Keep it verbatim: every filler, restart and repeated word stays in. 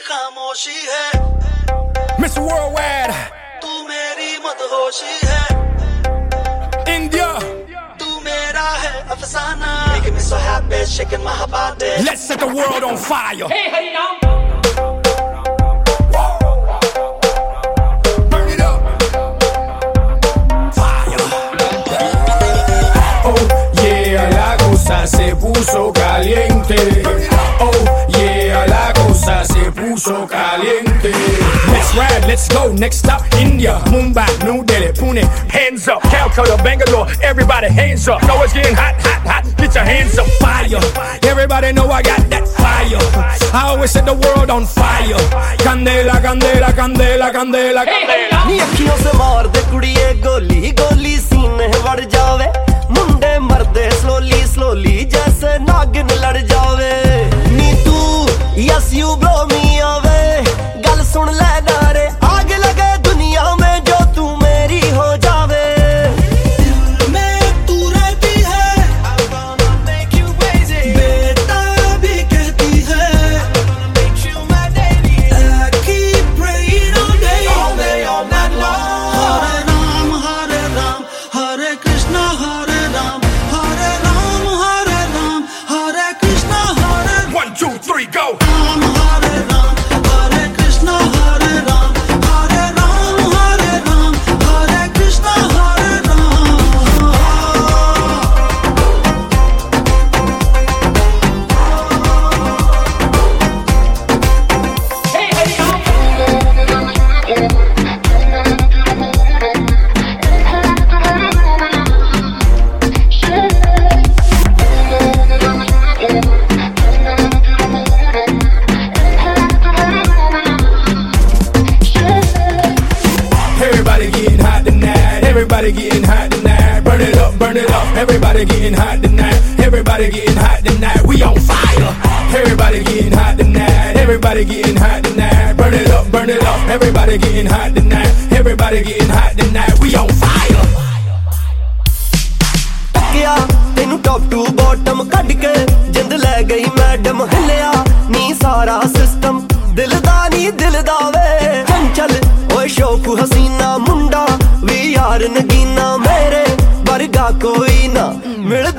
खामोशी है Mister Worldwide तू मेरी मदहोशी है India तू मेरा है अफसाना Making me so happy shaking my body Let's set the world on fire Hey Hari Ram Burn it up Fire Oh yeah la cosa se puso caliente Oh yeah la cosa se puso caliente Let's ride, let's go, next stop India, Mumbai, New Delhi, Pune Hands up, Calcutta, Bangalore Everybody hands up, know it's getting hot, hot, hot Get your hands up, fire Everybody know I got that fire I always set the world on fire Candela, candela, candela, candela, candela नी अखियों से मार दे कुड़िए गोली गोली सीने बढ़ जावे मुंडे मरदे slowly slowly जैसे नागिन लड़ जावे नी तू yes you blow me away गल सुन ले नारे आग लगे दुनिया में जो तू मेरी हो जावे दिल में तू रहती है I'm gonna make you crazy बेटा भी कहती है I'm gonna make you my lady I keep praying all day all day all night long Hare Ram Hare Ram Hare Krishna Hare Ram Hare Ram Hare Ram Hare Krishna Hare Ram One, two, three, go Ram Hare Ram Hare Krishna Hare Ram Hare Ram Hare Ram Hare Krishna Hare Ram Hey Hari Ram Everybody getting hot tonight. Everybody getting hot tonight. Burn it up, burn it up. Everybody getting hot tonight. Everybody getting hot tonight. We on fire. Everybody getting hot tonight. Everybody getting hot tonight. Burn it up, burn it up. Everybody getting hot tonight. Everybody getting hot tonight. We on fire. टकिया तेनू top to bottom cut के जिंद ले गई madam हिलिया नी सारा system दिल दा नी दिल दा वे चंचल ओए शौक हसीना मुंडा वी यार नगीना मेरे वर्गा कोई ना मिल